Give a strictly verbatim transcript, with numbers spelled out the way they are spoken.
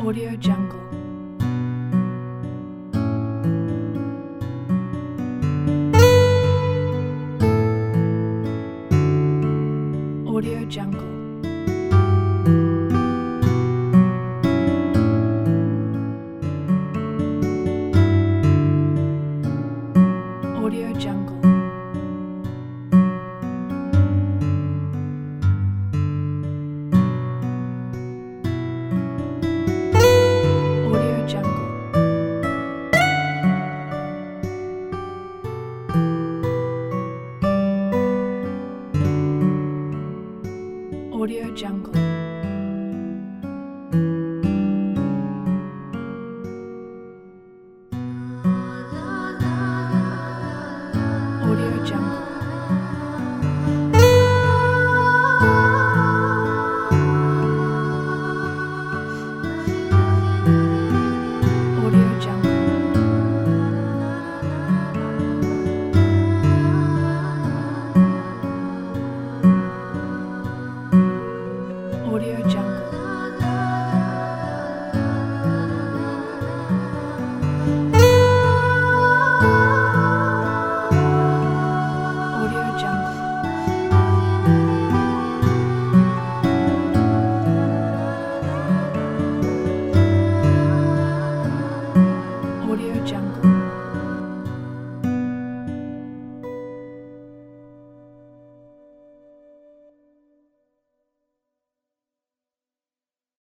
Audio Jungle. Audio Jungle. Audio Jungle. Audio Jungle. Audio Jungle. Audio Jungle. Audio Jungle. Audio Jungle. Audio Jungle. Audio Jungle.